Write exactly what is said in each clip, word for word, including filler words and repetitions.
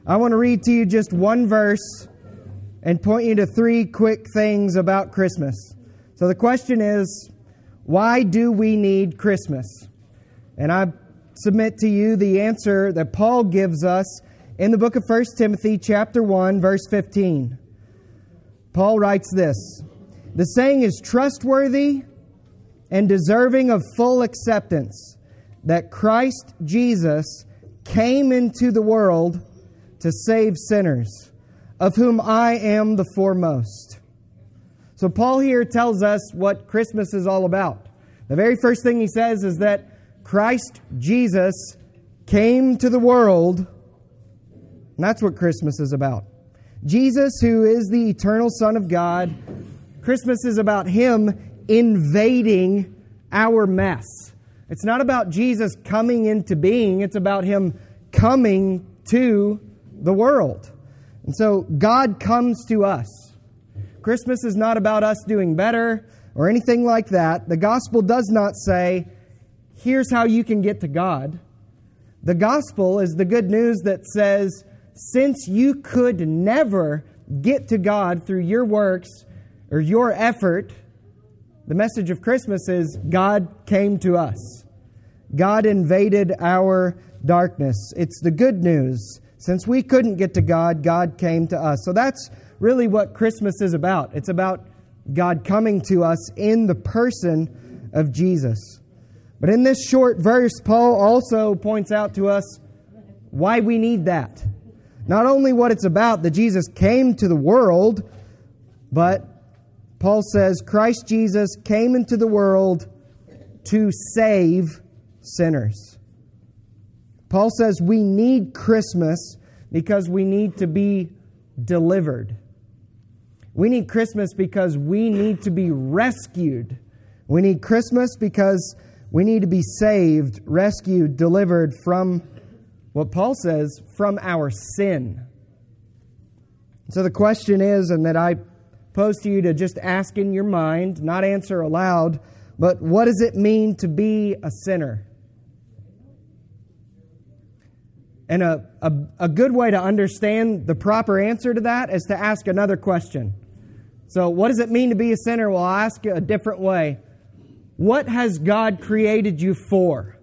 I want to read to you just one verse and point you to three quick things about Christmas. So the question is, why do we need Christmas? And I submit to you the answer that Paul gives us in the book of First Timothy chapter one, verse fifteen. Paul writes this, "The saying is trustworthy and deserving of full acceptance, that Christ Jesus came into the world to save sinners, of whom I am the foremost." So Paul here tells us what Christmas is all about. The very first thing he says is that Christ Jesus came to the world, and that's what Christmas is about. Jesus, who is the eternal Son of God, Christmas is about Him invading our mess. It's not about Jesus coming into being, it's about Him coming to the world. And so God comes to us. Christmas is not about us doing better or anything like that. The gospel does not say, here's how you can get to God. The gospel is the good news that says, since you could never get to God through your works or your effort, the message of Christmas is God came to us. God invaded our darkness. It's the good news. Since we couldn't get to God, God came to us. So that's really what Christmas is about. It's about God coming to us in the person of Jesus. But in this short verse, Paul also points out to us why we need that. Not only what it's about, that Jesus came to the world, but Paul says Christ Jesus came into the world to save sinners. Paul says we need Christmas because we need to be delivered. We need Christmas because we need to be rescued. We need Christmas because we need to be saved, rescued, delivered from what Paul says, from our sin. So the question is, and that I pose to you to just ask in your mind, not answer aloud, but what does it mean to be a sinner? And a, a, a good way to understand the proper answer to that is to ask another question. So what does it mean to be a sinner? Well, I'll ask you a different way. What has God created you for?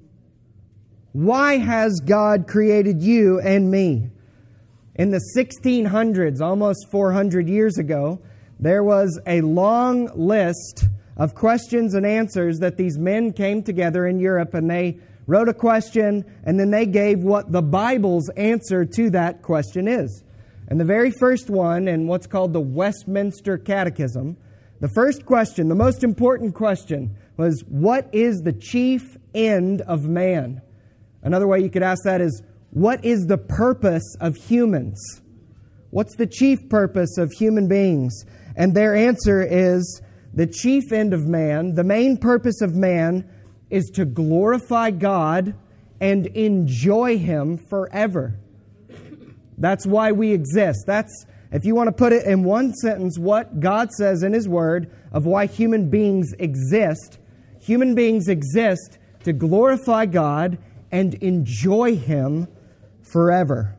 Why has God created you and me? In the sixteen hundreds, almost four hundred years ago, there was a long list of questions and answers that these men came together in Europe, and they wrote a question, and then they gave what the Bible's answer to that question is. And the very first one, in what's called the Westminster Catechism, the first question, the most important question, was, what is the chief end of man? Another way you could ask that is, what is the purpose of humans? What's the chief purpose of human beings? And their answer is, the chief end of man, the main purpose of man, is to glorify God and enjoy Him forever. That's why we exist. That's, if you want to put it in one sentence, what God says in His Word of why human beings exist. Human beings exist to glorify God and enjoy Him forever.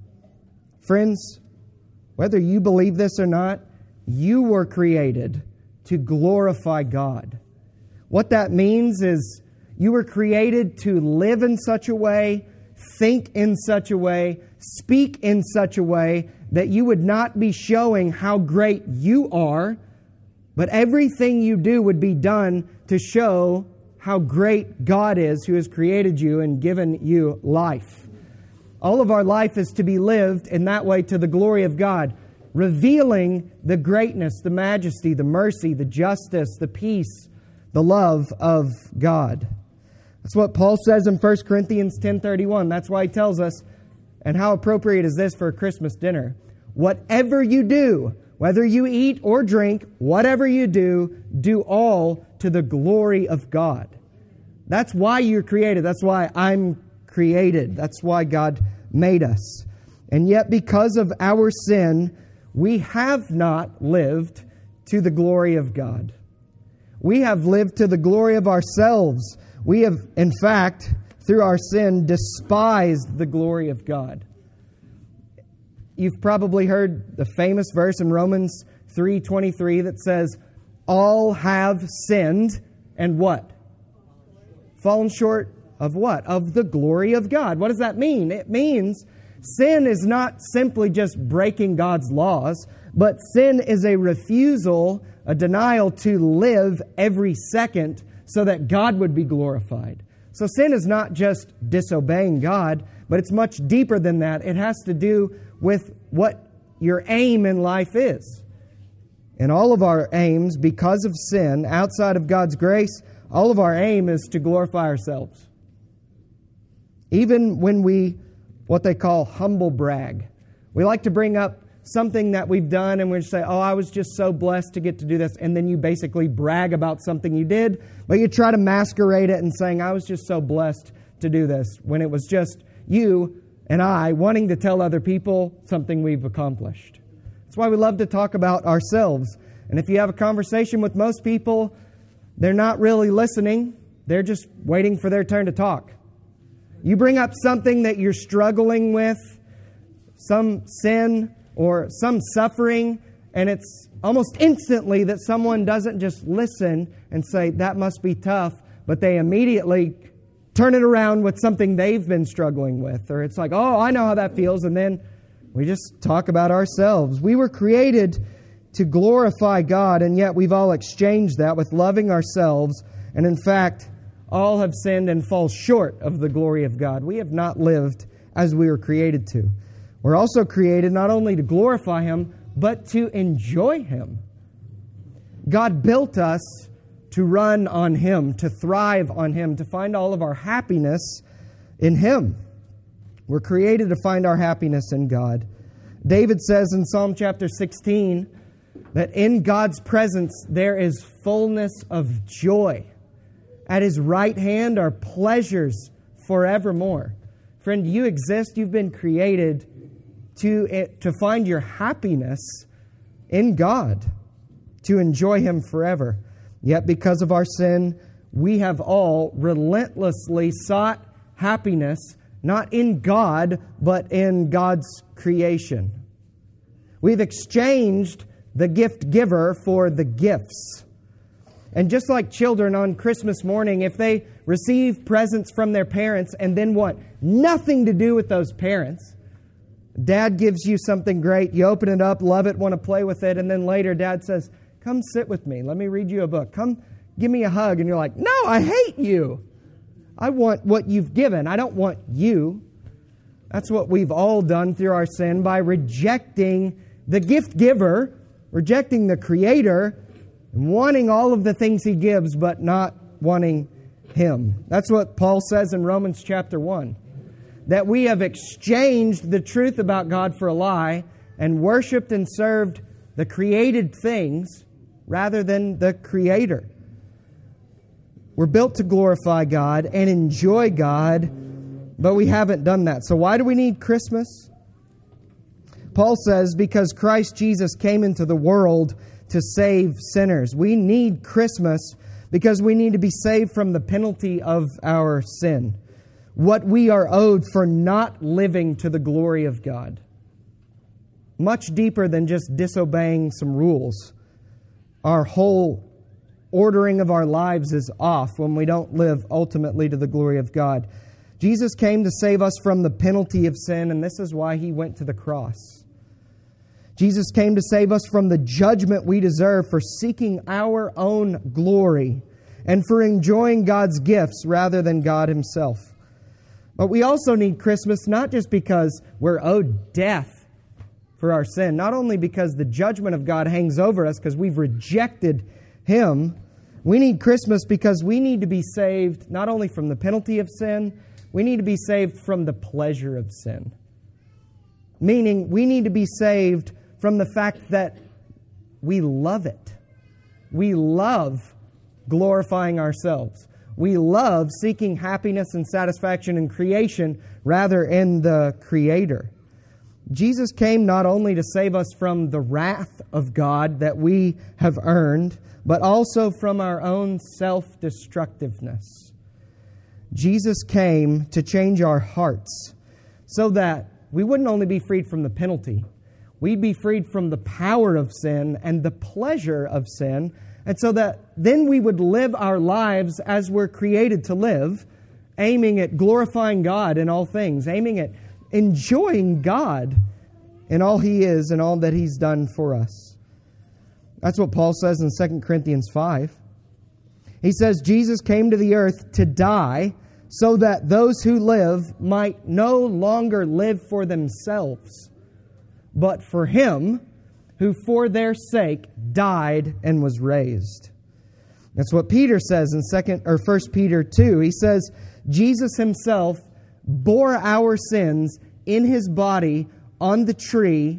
Friends, whether you believe this or not, you were created to glorify God. What that means is you were created to live in such a way, think in such a way, speak in such a way that you would not be showing how great you are, but everything you do would be done to show how great God is who has created you and given you life. All of our life is to be lived in that way to the glory of God, revealing the greatness, the majesty, the mercy, the justice, the peace, the love of God. That's what Paul says in First Corinthians ten thirty-one. That's why he tells us, and how appropriate is this for a Christmas dinner? Whatever you do, whether you eat or drink, whatever you do, do all to the glory of God. That's why you're created. That's why I'm created. That's why God made us. And yet, because of our sin, we have not lived to the glory of God. We have lived to the glory of ourselves. We have, in fact, through our sin, despised the glory of God. you've probably heard the famous verse in Romans three twenty-three that says, all have sinned and what? Fallen short of what? Of the glory of God. What does that mean? It means sin is not simply just breaking God's laws, but sin is a refusal, a denial to live every second so that God would be glorified. So sin is not just disobeying God, but it's much deeper than that. It has to do with what your aim in life is. And all of our aims, because of sin, outside of God's grace, all of our aim is to glorify ourselves. Even when we, what they call humble brag. We like to bring up something that we've done and we say, oh, I was just so blessed to get to do this. And then you basically brag about something you did, but you try to masquerade it and saying, I was just so blessed to do this, when it was just you and I wanting to tell other people something we've accomplished. That's why we love to talk about ourselves. And if you have a conversation with most people, they're not really listening. They're just waiting for their turn to talk. You bring up something that you're struggling with, some sin or some suffering, and it's almost instantly that someone doesn't just listen and say, that must be tough, but they immediately turn it around with something they've been struggling with. Or it's like, oh, I know how that feels, and then we just talk about ourselves. We were created to glorify God, and yet we've all exchanged that with loving ourselves. And in fact, all have sinned and fall short of the glory of God. We have not lived as we were created to. We're also created not only to glorify Him, but to enjoy Him. God built us to run on Him, to thrive on Him, to find all of our happiness in Him. We're created to find our happiness in God. David says in Psalm chapter sixteen that in God's presence there is fullness of joy. At His right hand are pleasures forevermore. Friend, you exist, you've been created to, to find your happiness in God, to enjoy Him forever. Yet because of our sin, we have all relentlessly sought happiness, not in God, but in God's creation. We've exchanged the gift giver for the gifts. And just like children on Christmas morning, if they receive presents from their parents and then want nothing to do with those parents, Dad gives you something great, you open it up, love it, want to play with it, and then later Dad says, come sit with me, let me read you a book, come give me a hug, and you're like, no, I hate you. I want what you've given, I don't want you. That's what we've all done through our sin by rejecting the gift giver, rejecting the Creator, and wanting all of the things He gives, but not wanting Him. That's what Paul says in Romans chapter one. That we have exchanged the truth about God for a lie and worshipped and served the created things rather than the Creator. We're built to glorify God and enjoy God, but we haven't done that. So why do we need Christmas? Paul says, because Christ Jesus came into the world to save sinners. We need Christmas because we need to be saved from the penalty of our sin. What we are owed for not living to the glory of God. Much deeper than just disobeying some rules. Our whole ordering of our lives is off when we don't live ultimately to the glory of God. Jesus came to save us from the penalty of sin, and this is why He went to the cross. Jesus came to save us from the judgment we deserve for seeking our own glory and for enjoying God's gifts rather than God Himself. But we also need Christmas not just because we're owed death for our sin, not only because the judgment of God hangs over us because we've rejected Him. We need Christmas because we need to be saved not only from the penalty of sin, we need to be saved from the pleasure of sin. Meaning, we need to be saved from the fact that we love it. We love glorifying ourselves. We love seeking happiness and satisfaction in creation rather in the Creator. Jesus came not only to save us from the wrath of God that we have earned, but also from our own self-destructiveness. Jesus came to change our hearts so that we wouldn't only be freed from the penalty, we'd be freed from the power of sin and the pleasure of sin. And so that then we would live our lives as we're created to live, aiming at glorifying God in all things, aiming at enjoying God in all He is and all that He's done for us. That's what Paul says in Second Corinthians five. He says, Jesus came to the earth to die so that those who live might no longer live for themselves, but for Him who for their sake died and was raised. That's what Peter says in second or First Peter two. He says, Jesus Himself bore our sins in His body on the tree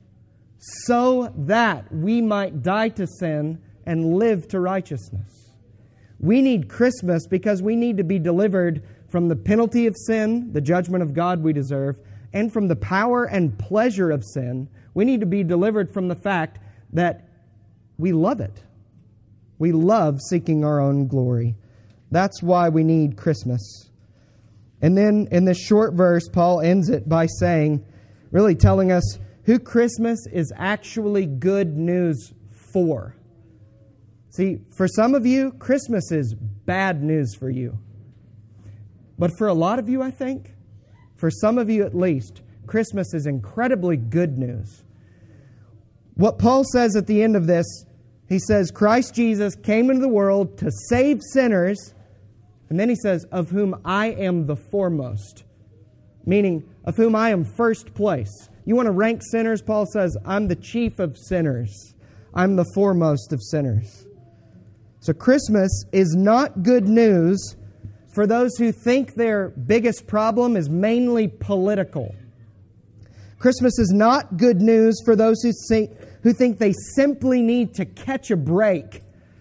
so that we might die to sin and live to righteousness. We need Christmas because we need to be delivered from the penalty of sin, the judgment of God we deserve, and from the power and pleasure of sin. We need to be delivered from the fact that we love it. We love seeking our own glory. That's why we need Christmas. And then in this short verse, Paul ends it by saying, really telling us who Christmas is actually good news for. See, for some of you, Christmas is bad news for you. But for a lot of you, I think, for some of you at least, Christmas is incredibly good news. What Paul says at the end of this, he says, Christ Jesus came into the world to save sinners, and then he says, of whom I am the foremost, meaning of whom I am first place. You want to rank sinners? Paul says, I'm the chief of sinners. I'm the foremost of sinners. So Christmas is not good news for those who think their biggest problem is mainly political. Christmas is not good news for those who think, who think they simply need to catch a break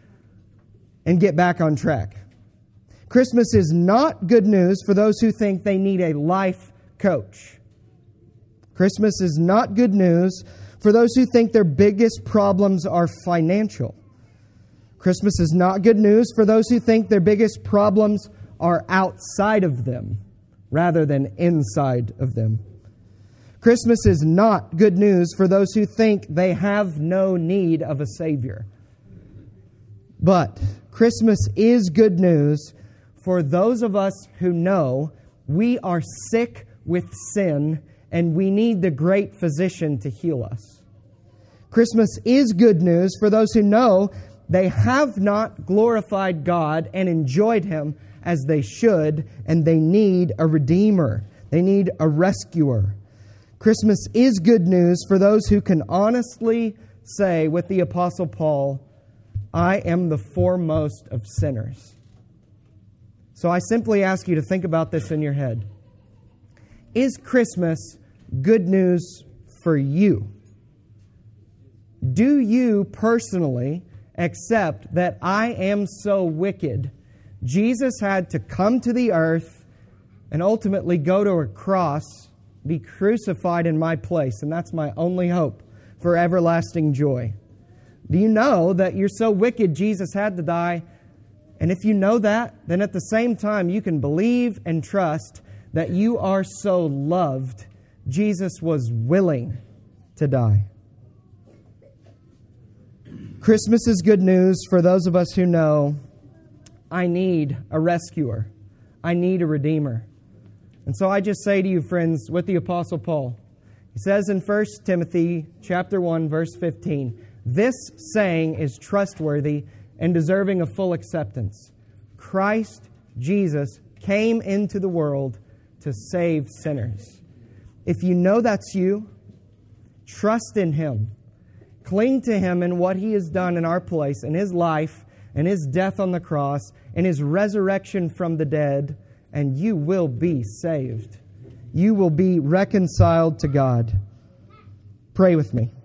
and get back on track. Christmas is not good news for those who think they need a life coach. Christmas is not good news for those who think their biggest problems are financial. Christmas is not good news for those who think their biggest problems are outside of them rather than inside of them. Christmas is not good news for those who think they have no need of a Savior. But Christmas is good news for those of us who know we are sick with sin and we need the great physician to heal us. Christmas is good news for those who know they have not glorified God and enjoyed Him as they should, and they need a Redeemer. They need a rescuer. Christmas is good news for those who can honestly say with the Apostle Paul, I am the foremost of sinners. So I simply ask you to think about this in your head. Is Christmas good news for you? Do you personally accept that I am so wicked, Jesus had to come to the earth and ultimately go to a cross, be crucified in my place, and that's my only hope for everlasting joy? Do you know that you're so wicked Jesus had to die? And if you know that, then at the same time you can believe and trust that you are so loved, Jesus was willing to die. Christmas is good news for those of us who know I need a rescuer. I need a redeemer. And so I just say to you, friends, with the Apostle Paul, he says in First Timothy chapter one, verse fifteen, this saying is trustworthy and deserving of full acceptance. Christ Jesus came into the world to save sinners. If you know that's you, trust in Him. Cling to Him and what He has done in our place, in His life, and His death on the cross, and His resurrection from the dead, and you will be saved. You will be reconciled to God. Pray with me.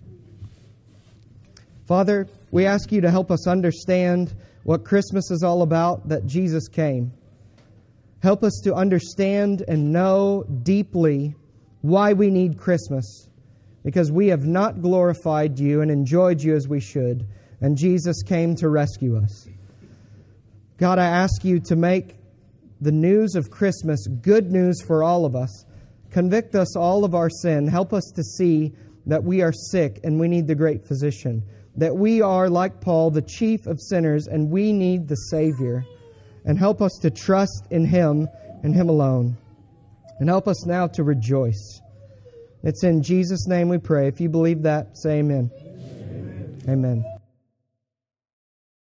Father, we ask You to help us understand what Christmas is all about, that Jesus came. Help us to understand and know deeply why we need Christmas, because we have not glorified You and enjoyed You as we should, and Jesus came to rescue us. God, I ask You to make the news of Christmas good news for all of us, Convict us all of our sin. Help us to see that we are sick and we need the great physician. That we are, like Paul, the chief of sinners and we need the Savior. And help us to trust in Him and Him alone. And help us now to rejoice. It's in Jesus' name we pray. If you believe that, say amen. Amen. Amen.